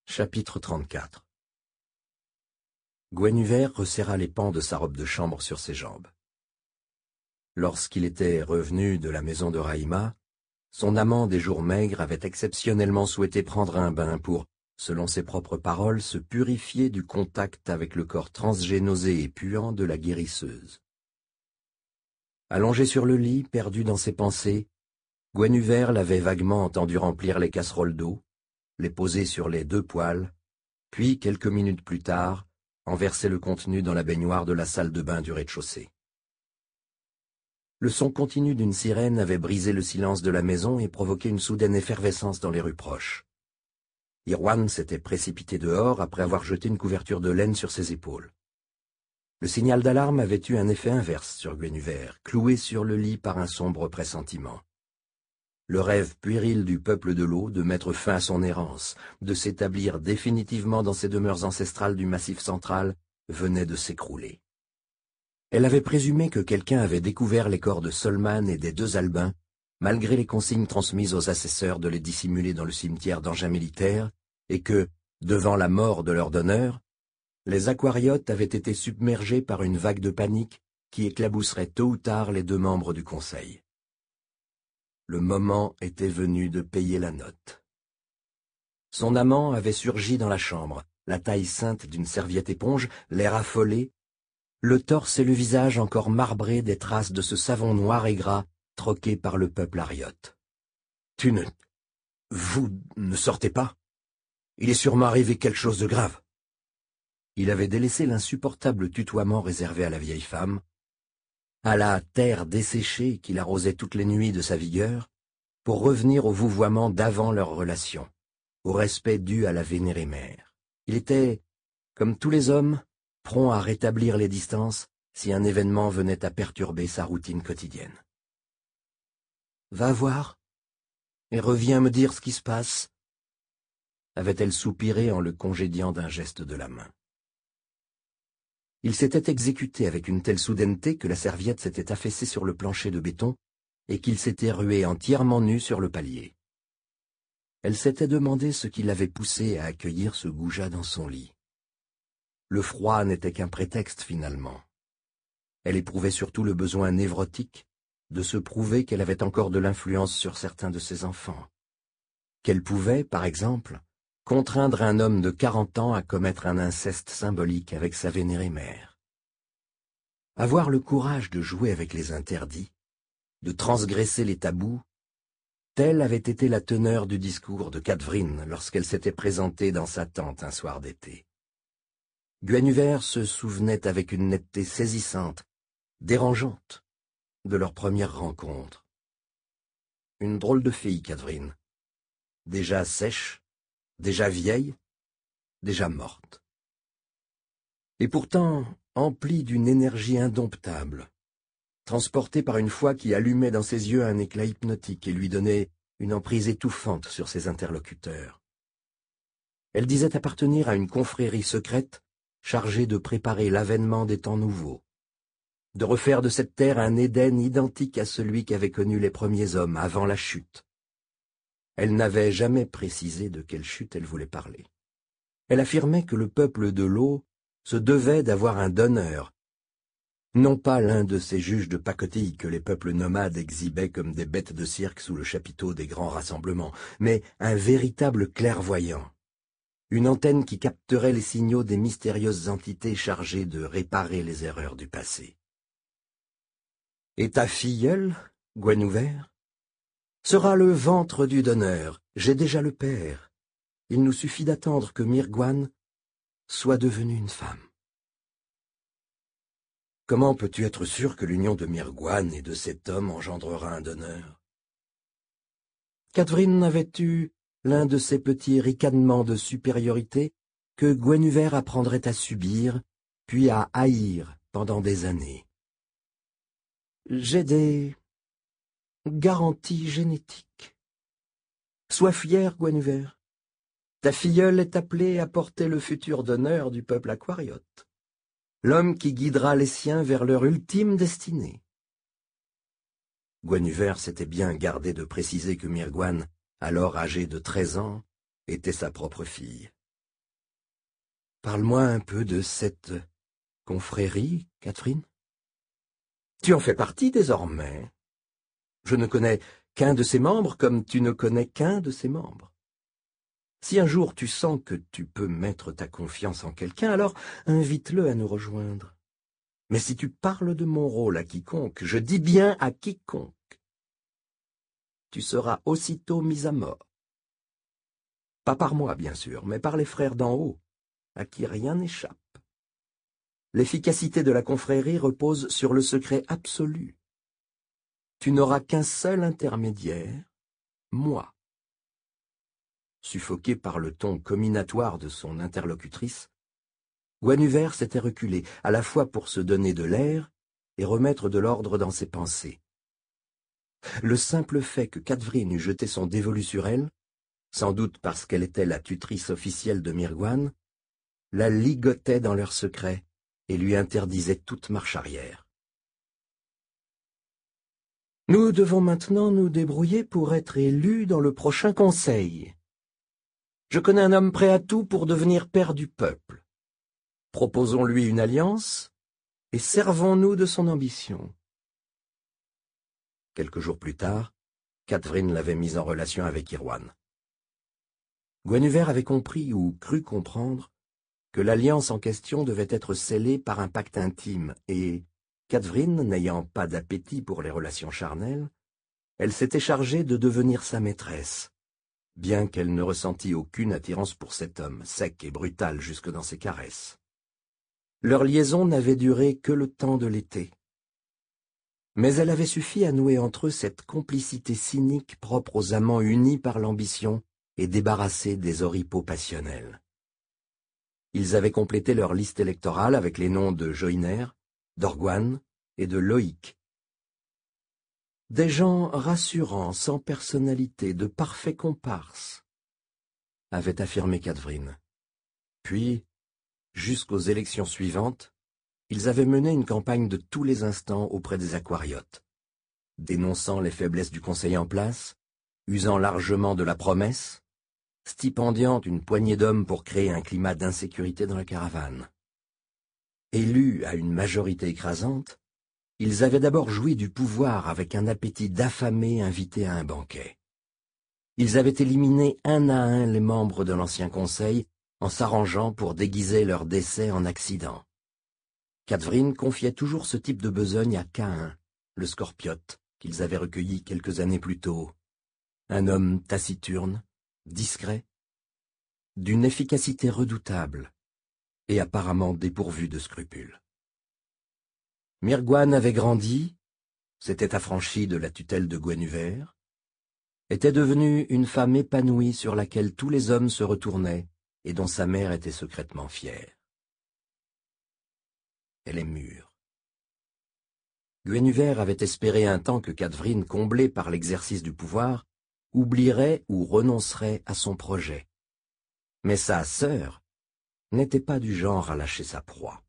Chapitre 34. Guenhuvert resserra les pans de sa robe de chambre sur ses jambes. Lorsqu'il était revenu de la maison de Rahima, son amant des jours maigres avait exceptionnellement souhaité prendre un bain pour, selon ses propres paroles, se purifier du contact avec le corps transgénosé et puant de la guérisseuse. Allongé sur le lit, perdu dans ses pensées, Guenhuvert l'avait vaguement entendu remplir les casseroles d'eau, les poser sur les deux poêles, puis, quelques minutes plus tard, en verser le contenu dans la baignoire de la salle de bain du rez-de-chaussée. Le son continu d'une sirène avait brisé le silence de la maison et provoqué une soudaine effervescence dans les rues proches. Irwan s'était précipité dehors après avoir jeté une couverture de laine sur ses épaules. Le signal d'alarme avait eu un effet inverse sur Guenhuvert, cloué sur le lit par un sombre pressentiment. Le rêve puéril du peuple de l'eau de mettre fin à son errance, de s'établir définitivement dans ses demeures ancestrales du Massif central, venait de s'écrouler. Elle avait présumé que quelqu'un avait découvert les corps de Solman et des deux Albins, malgré les consignes transmises aux assesseurs de les dissimuler dans le cimetière d'engins militaires, et que, devant la mort de leur donneur, les aquariotes avaient été submergés par une vague de panique qui éclabousserait tôt ou tard les deux membres du Conseil. Le moment était venu de payer la note. Son amant avait surgi dans la chambre, la taille ceinte d'une serviette éponge, l'air affolé, le torse et le visage encore marbrés des traces de ce savon noir et gras troqué par le peuple ariote. « Vous ne sortez pas? Il est sûrement arrivé quelque chose de grave. » Il avait délaissé l'insupportable tutoiement réservé à la vieille femme, à la terre desséchée qu'il arrosait toutes les nuits de sa vigueur, pour revenir au vouvoiement d'avant leur relation, au respect dû à la vénérée mère. Il était, comme tous les hommes, prompt à rétablir les distances si un événement venait à perturber sa routine quotidienne. « Va voir, et reviens me dire ce qui se passe », avait-elle soupiré en le congédiant d'un geste de la main. Il s'était exécuté avec une telle soudaineté que la serviette s'était affaissée sur le plancher de béton et qu'il s'était rué entièrement nu sur le palier. Elle s'était demandé ce qui l'avait poussé à accueillir ce goujat dans son lit. Le froid n'était qu'un prétexte finalement. Elle éprouvait surtout le besoin névrotique de se prouver qu'elle avait encore de l'influence sur certains de ses enfants. Qu'elle pouvait, par exemple, contraindre un homme de 40 ans à commettre un inceste symbolique avec sa vénérée mère. Avoir le courage de jouer avec les interdits, de transgresser les tabous, telle avait été la teneur du discours de Catherine lorsqu'elle s'était présentée dans sa tente un soir d'été. Guenhuvert se souvenait avec une netteté saisissante, dérangeante, de leur première rencontre. Une drôle de fille, Catherine, déjà sèche, déjà vieille, déjà morte. Et pourtant emplie d'une énergie indomptable, transportée par une foi qui allumait dans ses yeux un éclat hypnotique et lui donnait une emprise étouffante sur ses interlocuteurs. Elle disait appartenir à une confrérie secrète chargée de préparer l'avènement des temps nouveaux, de refaire de cette terre un Éden identique à celui qu'avaient connu les premiers hommes avant la chute. Elle n'avait jamais précisé de quelle chute elle voulait parler. Elle affirmait que le peuple de l'eau se devait d'avoir un donneur, non pas l'un de ces juges de pacotille que les peuples nomades exhibaient comme des bêtes de cirque sous le chapiteau des grands rassemblements, mais un véritable clairvoyant, une antenne qui capterait les signaux des mystérieuses entités chargées de réparer les erreurs du passé. « Et ta filleule, Guenhuvert, sera le ventre du donneur. J'ai déjà le père. Il nous suffit d'attendre que Mirgwan soit devenue une femme. » « Comment peux-tu être sûr que l'union de Mirgwan et de cet homme engendrera un donneur ?» Catherine avait eu l'un de ces petits ricanements de supériorité que Guenhuvert apprendrait à subir, puis à haïr pendant des années. « J'ai des garanties génétiques. Sois fier, Guenhuvert. Ta filleule est appelée à porter le futur donneur du peuple aquariote, l'homme qui guidera les siens vers leur ultime destinée. » Guenhuvert s'était bien gardé de préciser que Mirgwan, alors âgée de 13 ans, était sa propre fille. Parle-moi un peu de cette confrérie, Catherine. Tu en fais partie désormais. Je ne connais qu'un de ses membres comme tu ne connais qu'un de ses membres. Si un jour tu sens que tu peux mettre ta confiance en quelqu'un, alors invite-le à nous rejoindre. Mais si tu parles de mon rôle à quiconque, je dis bien à quiconque, tu seras aussitôt mis à mort. Pas par moi, bien sûr, mais par les frères d'en haut, à qui rien n'échappe. L'efficacité de la confrérie repose sur le secret absolu. Tu n'auras qu'un seul intermédiaire, moi. Suffoqué par le ton comminatoire de son interlocutrice, Guenhuvert s'était reculé, à la fois pour se donner de l'air et remettre de l'ordre dans ses pensées. Le simple fait que Catherine eût jeté son dévolu sur elle, sans doute parce qu'elle était la tutrice officielle de Mirgwan, la ligotait dans leur secret et lui interdisait toute marche arrière. Nous devons maintenant nous débrouiller pour être élus dans le prochain conseil. Je connais un homme prêt à tout pour devenir père du peuple. Proposons-lui une alliance et servons-nous de son ambition. Quelques jours plus tard, Catherine l'avait mise en relation avec Irwan. Guenhuvert avait compris ou cru comprendre que l'alliance en question devait être scellée par un pacte intime et, Catherine n'ayant pas d'appétit pour les relations charnelles, elle s'était chargée de devenir sa maîtresse, bien qu'elle ne ressentît aucune attirance pour cet homme, sec et brutal jusque dans ses caresses. Leur liaison n'avait duré que le temps de l'été. Mais elle avait suffi à nouer entre eux cette complicité cynique propre aux amants unis par l'ambition et débarrassés des oripeaux passionnels. Ils avaient complété leur liste électorale avec les noms de Joyner, d'Orgwan et de Loïc. Des gens rassurants, sans personnalité, de parfaits comparses, avait affirmé Catherine. Puis, jusqu'aux élections suivantes, ils avaient mené une campagne de tous les instants auprès des aquariotes, dénonçant les faiblesses du conseil en place, usant largement de la promesse, stipendiant une poignée d'hommes pour créer un climat d'insécurité dans la caravane. Élus à une majorité écrasante, ils avaient d'abord joui du pouvoir avec un appétit d'affamés invités à un banquet. Ils avaient éliminé un à un les membres de l'ancien conseil en s'arrangeant pour déguiser leur décès en accident. Catherine confiait toujours ce type de besogne à Caïn, le scorpiote, qu'ils avaient recueilli quelques années plus tôt. Un homme taciturne, discret, d'une efficacité redoutable et apparemment dépourvu de scrupules. Mirgwan avait grandi, s'était affranchie de la tutelle de Guenhuvert, était devenue une femme épanouie sur laquelle tous les hommes se retournaient et dont sa mère était secrètement fière. Elle est mûre. Guenhuvert avait espéré un temps que Catherine, comblée par l'exercice du pouvoir, oublierait ou renoncerait à son projet. Mais sa sœur n'était pas du genre à lâcher sa proie.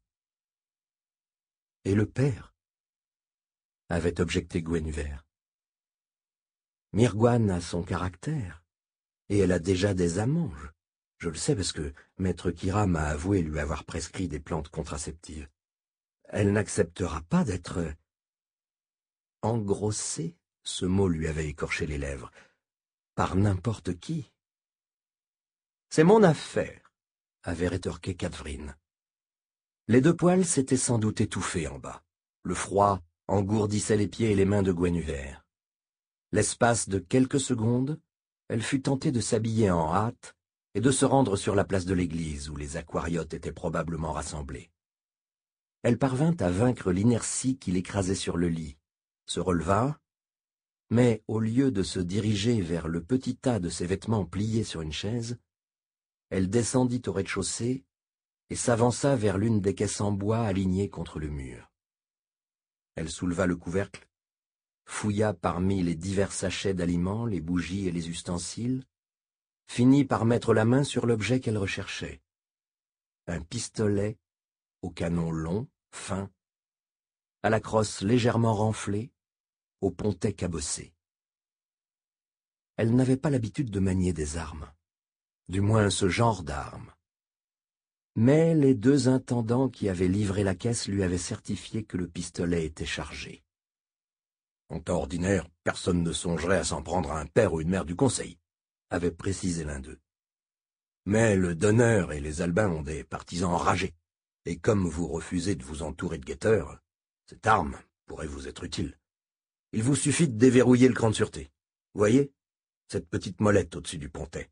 Et le père avait objecté Guenhuvert. Mirgwan a son caractère, et elle a déjà des amants. Je le sais parce que Maître Kira m'a avoué lui avoir prescrit des plantes contraceptives. Elle n'acceptera pas d'être engrossée, ce mot lui avait écorché les lèvres, par n'importe qui. C'est mon affaire, avait rétorqué Catherine. Les deux poils s'étaient sans doute étouffés en bas. Le froid engourdissait les pieds et les mains de Guenhuvert. L'espace de quelques secondes, elle fut tentée de s'habiller en hâte et de se rendre sur la place de l'église où les aquariotes étaient probablement rassemblés. Elle parvint à vaincre l'inertie qui l'écrasait sur le lit, se releva, mais au lieu de se diriger vers le petit tas de ses vêtements pliés sur une chaise, elle descendit au rez-de-chaussée et s'avança vers l'une des caisses en bois alignées contre le mur. Elle souleva le couvercle, fouilla parmi les divers sachets d'aliments, les bougies et les ustensiles, finit par mettre la main sur l'objet qu'elle recherchait. Un pistolet au canon long, fin, à la crosse légèrement renflée, au pontet cabossé. Elle n'avait pas l'habitude de manier des armes, du moins ce genre d'armes. Mais les deux intendants qui avaient livré la caisse lui avaient certifié que le pistolet était chargé. En temps ordinaire, personne ne songerait à s'en prendre à un père ou une mère du conseil, avait précisé l'un d'eux. Mais le donneur et les Albins ont des partisans enragés, et comme vous refusez de vous entourer de guetteurs, cette arme pourrait vous être utile. Il vous suffit de déverrouiller le cran de sûreté. Voyez, cette petite molette au-dessus du pontet.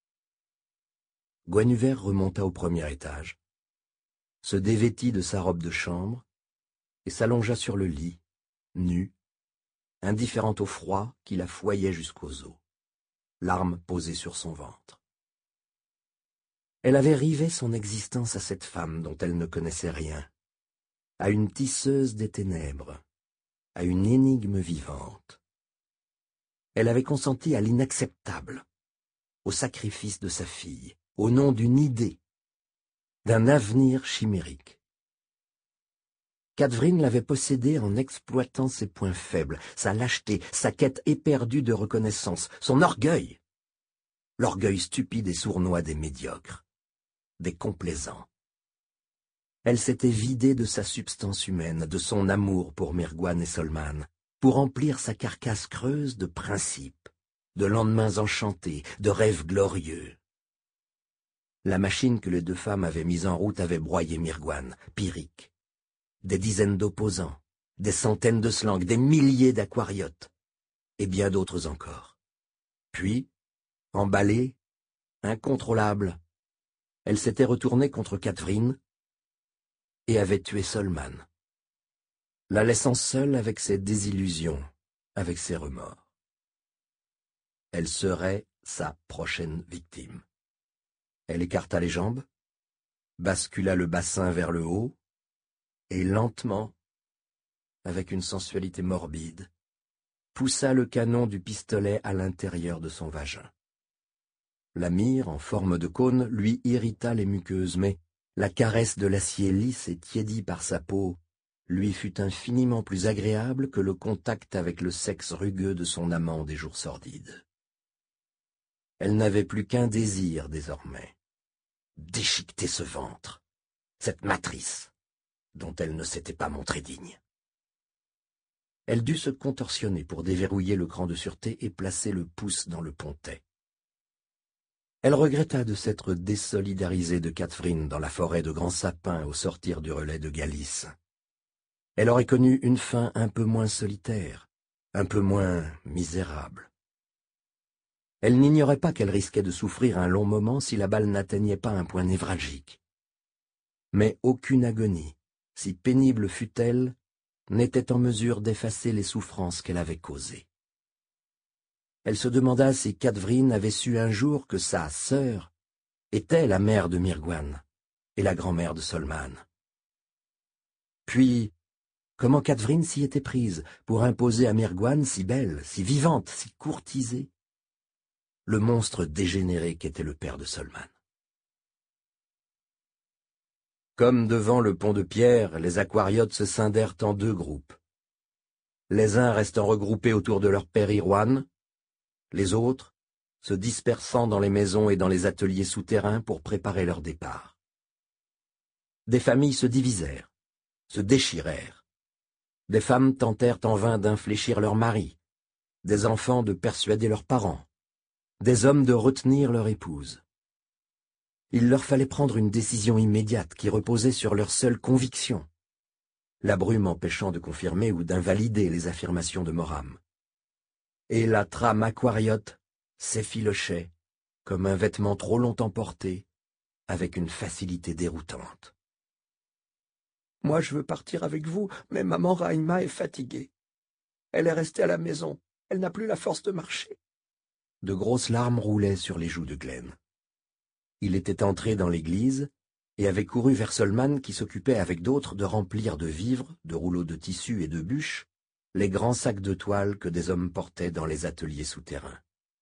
Guenhuvert remonta au premier étage, se dévêtit de sa robe de chambre et s'allongea sur le lit, nu, indifférente au froid qui la foyait jusqu'aux os, l'arme posée sur son ventre. Elle avait rivé son existence à cette femme dont elle ne connaissait rien, à une tisseuse des ténèbres, à une énigme vivante. Elle avait consenti à l'inacceptable, au sacrifice de sa fille, au nom d'une idée, d'un avenir chimérique. Catherine l'avait possédée en exploitant ses points faibles, sa lâcheté, sa quête éperdue de reconnaissance, son orgueil, l'orgueil stupide et sournois des médiocres, des complaisants. Elle s'était vidée de sa substance humaine, de son amour pour Mirgouane et Solman, pour remplir sa carcasse creuse de principes, de lendemains enchantés, de rêves glorieux. La machine que les deux femmes avaient mise en route avait broyé Mirgouane, Pyrrhic. Des dizaines d'opposants, des centaines de slangs, des milliers d'aquariotes, et bien d'autres encore. Puis, emballée, incontrôlable, elle s'était retournée contre Catherine et avait tué Solman, la laissant seule avec ses désillusions, avec ses remords. Elle serait sa prochaine victime. Elle écarta les jambes, bascula le bassin vers le haut, et lentement, avec une sensualité morbide, poussa le canon du pistolet à l'intérieur de son vagin. La mire, en forme de cône, lui irrita les muqueuses, mais la caresse de l'acier lisse et tiédi par sa peau lui fut infiniment plus agréable que le contact avec le sexe rugueux de son amant des jours sordides. Elle n'avait plus qu'un désir désormais, déchiqueter ce ventre, cette matrice, dont elle ne s'était pas montrée digne. Elle dut se contorsionner pour déverrouiller le cran de sûreté et placer le pouce dans le pontet. Elle regretta de s'être désolidarisée de Catherine dans la forêt de grands sapins au sortir du relais de Galice. Elle aurait connu une fin un peu moins solitaire, un peu moins misérable. Elle n'ignorait pas qu'elle risquait de souffrir un long moment si la balle n'atteignait pas un point névralgique. Mais aucune agonie, si pénible fût-elle, n'était en mesure d'effacer les souffrances qu'elle avait causées. Elle se demanda si Catherine avait su un jour que sa sœur était la mère de Mirgouane et la grand-mère de Solman. Puis, comment Catherine s'y était prise pour imposer à Mirgouane, si belle, si vivante, si courtisée, le monstre dégénéré qu'était le père de Solman. Comme devant le pont de pierre, les aquariotes se scindèrent en deux groupes. Les uns restant regroupés autour de leur père Irwan, les autres se dispersant dans les maisons et dans les ateliers souterrains pour préparer leur départ. Des familles se divisèrent, se déchirèrent. Des femmes tentèrent en vain d'infléchir leurs maris, des enfants de persuader leurs parents, des hommes de retenir leur épouse. Il leur fallait prendre une décision immédiate qui reposait sur leur seule conviction, la brume empêchant de confirmer ou d'invalider les affirmations de Moram. Et la trame aquariote s'effilochait, comme un vêtement trop longtemps porté, avec une facilité déroutante. « Moi, je veux partir avec vous, mais maman Rahima est fatiguée. Elle est restée à la maison, elle n'a plus la force de marcher. » De grosses larmes roulaient sur les joues de Glenn. Il était entré dans l'église et avait couru vers Solman qui s'occupait avec d'autres de remplir de vivres, de rouleaux de tissu et de bûches, les grands sacs de toile que des hommes portaient dans les ateliers souterrains.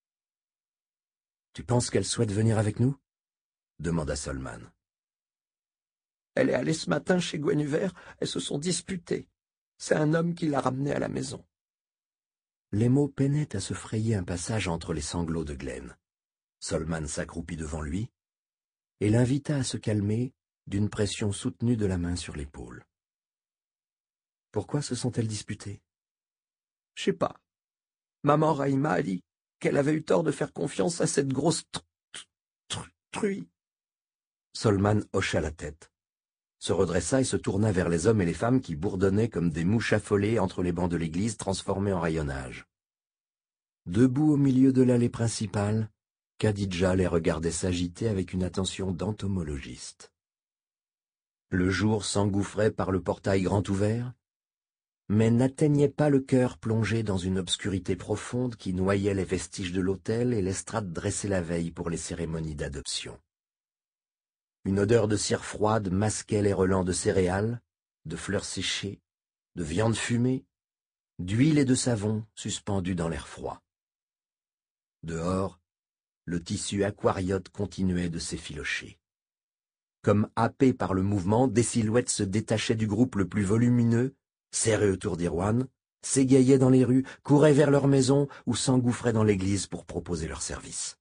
« Tu penses qu'elle souhaite venir avec nous ?» demanda Solman. « Elle est allée ce matin chez Guenhuvert, elles se sont disputées. C'est un homme qui l'a ramenée à la maison. » Les mots peinaient à se frayer un passage entre les sanglots de Glenn. Solman s'accroupit devant lui et l'invita à se calmer d'une pression soutenue de la main sur l'épaule. Pourquoi se sont-elles disputées? Je sais pas. Maman Rahima a dit qu'elle avait eu tort de faire confiance à cette grosse truie. Solman hocha la tête, se redressa et se tourna vers les hommes et les femmes qui bourdonnaient comme des mouches affolées entre les bancs de l'église transformés en rayonnage. Debout au milieu de l'allée principale, Khadija les regardait s'agiter avec une attention d'entomologiste. Le jour s'engouffrait par le portail grand ouvert, mais n'atteignait pas le cœur plongé dans une obscurité profonde qui noyait les vestiges de l'autel et l'estrade dressée la veille pour les cérémonies d'adoption. Une odeur de cire froide masquait les relents de céréales, de fleurs séchées, de viande fumée, d'huile et de savon suspendus dans l'air froid. Dehors, le tissu aquariote continuait de s'effilocher. Comme happé par le mouvement, des silhouettes se détachaient du groupe le plus volumineux, serrés autour d'Irwan, s'égayaient dans les rues, couraient vers leur maison ou s'engouffraient dans l'église pour proposer leur service.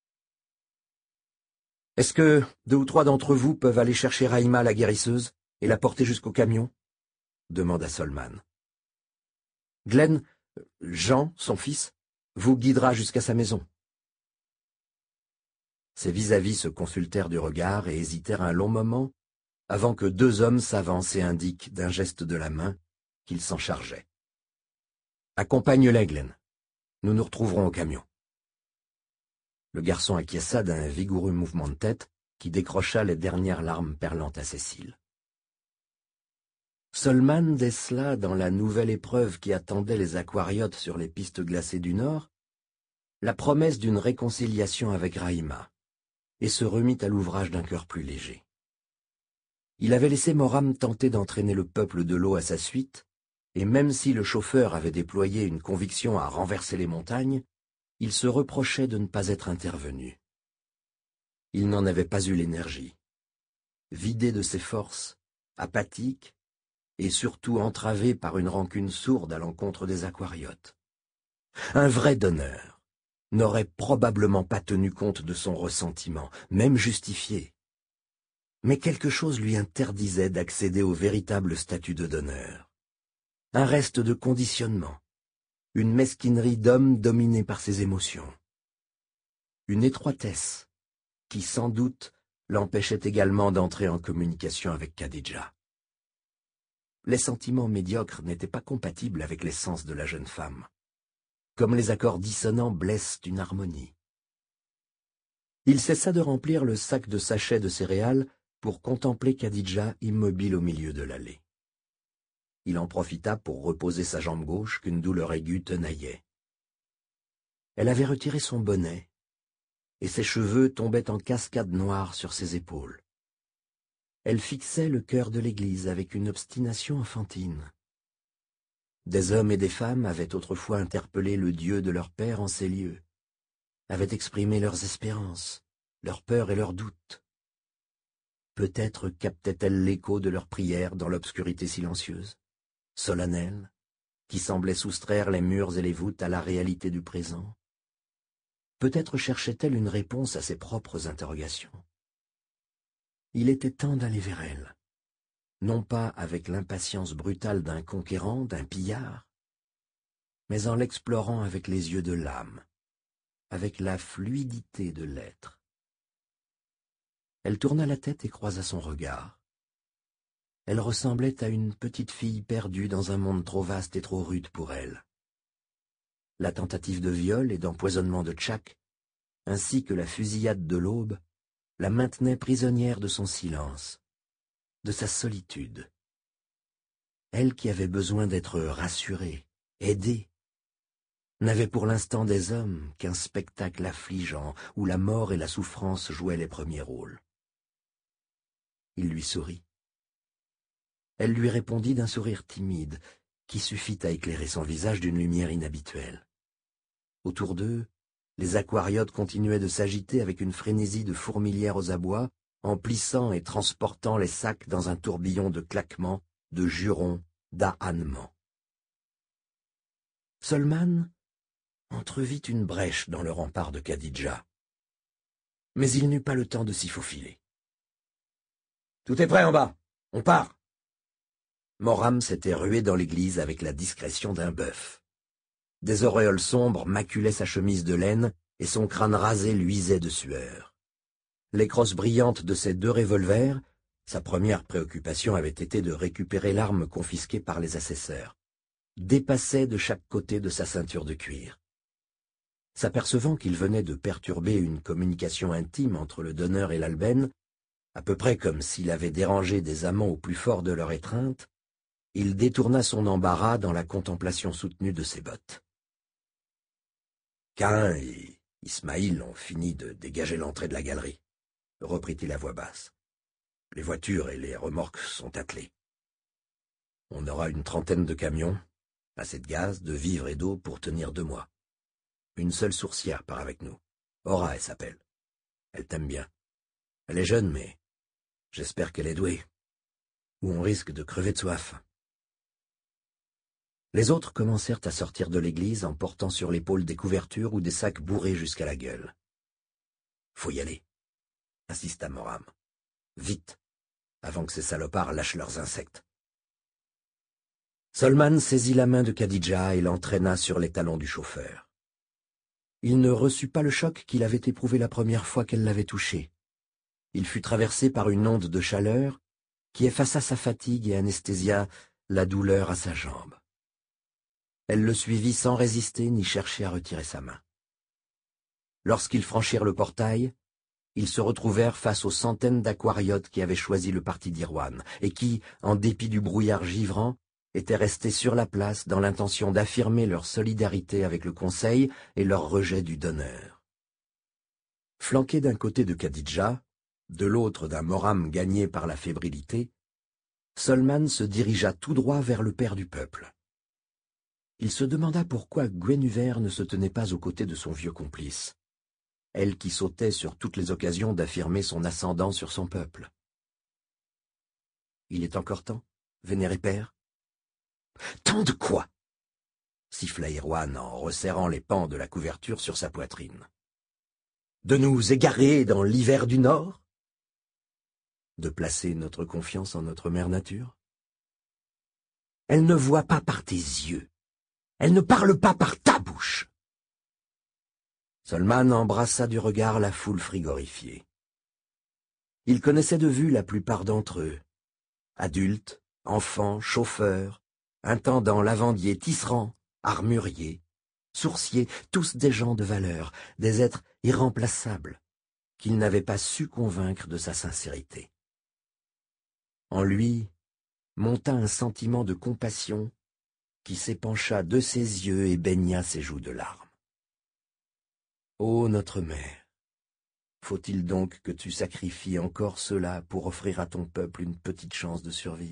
« Est-ce que 2 ou 3 d'entre vous peuvent aller chercher Rahima la guérisseuse et la porter jusqu'au camion ?» demanda Solman. « Glenn, Jean, son fils, vous guidera jusqu'à sa maison. » Ses vis-à-vis se consultèrent du regard et hésitèrent un long moment avant que 2 hommes s'avancent et indiquent d'un geste de la main qu'ils s'en chargeaient. « Accompagne-les, Glenn. Nous nous retrouverons au camion. » Le garçon acquiesça d'un vigoureux mouvement de tête qui décrocha les dernières larmes perlantes à ses cils. Solman décela dans la nouvelle épreuve qui attendait les aquariotes sur les pistes glacées du Nord la promesse d'une réconciliation avec Rahima, et se remit à l'ouvrage d'un cœur plus léger. Il avait laissé Moram tenter d'entraîner le peuple de l'eau à sa suite, et même si le chauffeur avait déployé une conviction à renverser les montagnes, il se reprochait de ne pas être intervenu. Il n'en avait pas eu l'énergie. Vidé de ses forces, apathique, et surtout entravé par une rancune sourde à l'encontre des aquariotes. Un vrai donneur n'aurait probablement pas tenu compte de son ressentiment, même justifié. Mais quelque chose lui interdisait d'accéder au véritable statut de donneur. Un reste de conditionnement, une mesquinerie d'homme dominé par ses émotions. Une étroitesse qui, sans doute, l'empêchait également d'entrer en communication avec Khadija. Les sentiments médiocres n'étaient pas compatibles avec l'essence de la jeune femme, comme les accords dissonants blessent une harmonie. Il cessa de remplir le sac de sachets de céréales pour contempler Khadija immobile au milieu de l'allée. Il en profita pour reposer sa jambe gauche qu'une douleur aiguë tenaillait. Elle avait retiré son bonnet, et ses cheveux tombaient en cascades noires sur ses épaules. Elle fixait le cœur de l'église avec une obstination enfantine. Des hommes et des femmes avaient autrefois interpellé le Dieu de leur père en ces lieux, avaient exprimé leurs espérances, leurs peurs et leurs doutes. Peut-être captait-elle l'écho de leurs prières dans l'obscurité silencieuse, solennelle, qui semblait soustraire les murs et les voûtes à la réalité du présent. Peut-être cherchait-elle une réponse à ses propres interrogations. Il était temps d'aller vers elle. Non pas avec l'impatience brutale d'un conquérant, d'un pillard, mais en l'explorant avec les yeux de l'âme, avec la fluidité de l'être. Elle tourna la tête et croisa son regard. Elle ressemblait à une petite fille perdue dans un monde trop vaste et trop rude pour elle. La tentative de viol et d'empoisonnement de Tchak, ainsi que la fusillade de l'aube, la maintenaient prisonnière de son silence, de sa solitude. Elle qui avait besoin d'être rassurée, aidée, n'avait pour l'instant des hommes qu'un spectacle affligeant où la mort et la souffrance jouaient les premiers rôles. Il lui sourit. Elle lui répondit d'un sourire timide qui suffit à éclairer son visage d'une lumière inhabituelle. Autour d'eux, les aquariotes continuaient de s'agiter avec une frénésie de fourmilières aux abois, en plissant et transportant les sacs dans un tourbillon de claquements, de jurons, d'ahhannements. Solman entrevit une brèche dans le rempart de Khadija, mais il n'eut pas le temps de s'y faufiler. Tout est prêt en bas. On part. Moram s'était rué dans l'église avec la discrétion d'un bœuf. Des auréoles sombres maculaient sa chemise de laine et son crâne rasé luisait de sueur. Les crosses brillantes de ses 2 revolvers, sa première préoccupation avait été de récupérer l'arme confisquée par les assesseurs, dépassaient de chaque côté de sa ceinture de cuir. S'apercevant qu'il venait de perturber une communication intime entre le donneur et l'albène, à peu près comme s'il avait dérangé des amants au plus fort de leur étreinte, il détourna son embarras dans la contemplation soutenue de ses bottes. Caïn et Ismaïl ont fini de dégager l'entrée de la galerie, reprit-il à voix basse. Les voitures et les remorques sont attelées. On aura une 30aine de camions, assez de gaz, de vivres et d'eau pour tenir 2 mois. Une seule sourcière part avec nous. Ora, elle s'appelle. Elle t'aime bien. Elle est jeune, mais j'espère qu'elle est douée. Ou on risque de crever de soif. Les autres commencèrent à sortir de l'église en portant sur l'épaule des couvertures ou des sacs bourrés jusqu'à la gueule. « Faut y aller », insista Moram. « Vite, avant que ces salopards lâchent leurs insectes. » Solman saisit la main de Khadija et l'entraîna sur les talons du chauffeur. Il ne reçut pas le choc qu'il avait éprouvé la première fois qu'elle l'avait touché. Il fut traversé par une onde de chaleur qui effaça sa fatigue et anesthésia la douleur à sa jambe. Elle le suivit sans résister ni chercher à retirer sa main. Lorsqu'ils franchirent le portail, ils se retrouvèrent face aux centaines d'aquariotes qui avaient choisi le parti d'Irwan et qui, en dépit du brouillard givrant, étaient restés sur la place dans l'intention d'affirmer leur solidarité avec le Conseil et leur rejet du donneur. Flanqué d'un côté de Khadija, de l'autre d'un Moram gagné par la fébrilité, Solman se dirigea tout droit vers le père du peuple. Il se demanda pourquoi Guenhuvert ne se tenait pas aux côtés de son vieux complice, elle qui sautait sur toutes les occasions d'affirmer son ascendant sur son peuple. « Il est encore temps, vénéré père ?»« Temps de quoi ?» siffla Irwan en resserrant les pans de la couverture sur sa poitrine. « De nous égarer dans l'hiver du Nord ? De placer notre confiance en notre mère nature ? Elle ne voit pas par tes yeux. Elle ne parle pas par ta bouche. » Solman embrassa du regard la foule frigorifiée. Il connaissait de vue la plupart d'entre eux. Adultes, enfants, chauffeurs, intendants, lavandiers, tisserands, armuriers, sourciers, tous des gens de valeur, des êtres irremplaçables, qu'il n'avait pas su convaincre de sa sincérité. En lui monta un sentiment de compassion qui s'épancha de ses yeux et baigna ses joues de larmes. « Ô notre mère, faut-il donc que tu sacrifies encore cela pour offrir à ton peuple une petite chance de survivre ?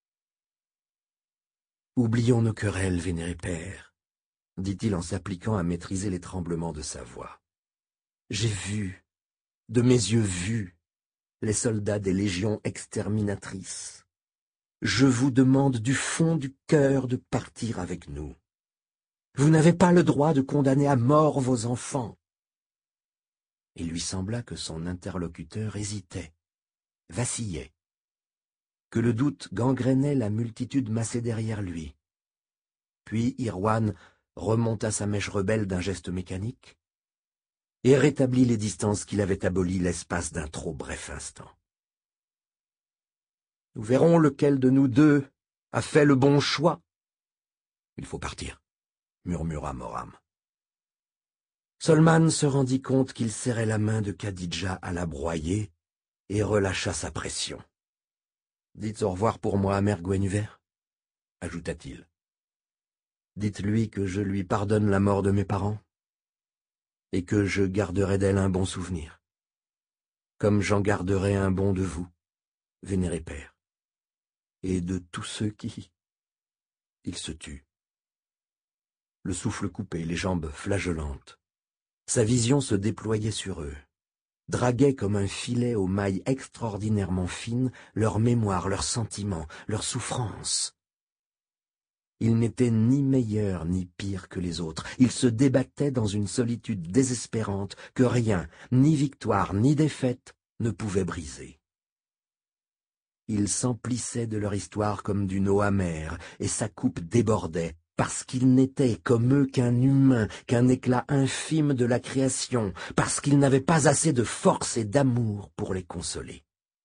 Oublions nos querelles, vénéré père, dit-il en s'appliquant à maîtriser les tremblements de sa voix. J'ai vu, de mes yeux vus, les soldats des légions exterminatrices. Je vous demande du fond du cœur de partir avec nous. Vous n'avez pas le droit de condamner à mort vos enfants. » Il lui sembla que son interlocuteur hésitait, vacillait, que le doute gangrénait la multitude massée derrière lui. Puis Irwan remonta sa mèche rebelle d'un geste mécanique et rétablit les distances qu'il avait abolies l'espace d'un trop bref instant. « Nous verrons lequel de nous deux a fait le bon choix. »« Il faut partir, » murmura Moram. Solman se rendit compte qu'il serrait la main de Khadija à la broyer et relâcha sa pression. « Dites au revoir pour moi à mère Guenhuvert, » ajouta-t-il. « Dites-lui que je lui pardonne la mort de mes parents et que je garderai d'elle un bon souvenir, comme j'en garderai un bon de vous, vénéré père, et de tous ceux qui... » Il se tut. Le souffle coupé, les jambes flageolantes. Sa vision se déployait sur eux, draguait comme un filet aux mailles extraordinairement fines leur mémoire, leurs sentiments, leurs souffrances. Il n'était ni meilleur ni pire que les autres. Il se débattait dans une solitude désespérante que rien, ni victoire, ni défaite, ne pouvait briser. Il s'emplissait de leur histoire comme d'une eau amère, et sa coupe débordait, parce qu'il n'était comme eux qu'un humain, qu'un éclat infime de la création, parce qu'il n'avait pas assez de force et d'amour pour les consoler.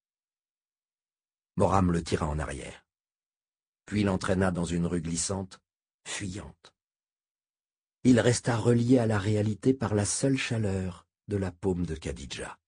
Moram le tira en arrière, puis l'entraîna dans une rue glissante, fuyante. Il resta relié à la réalité par la seule chaleur de la paume de Khadija.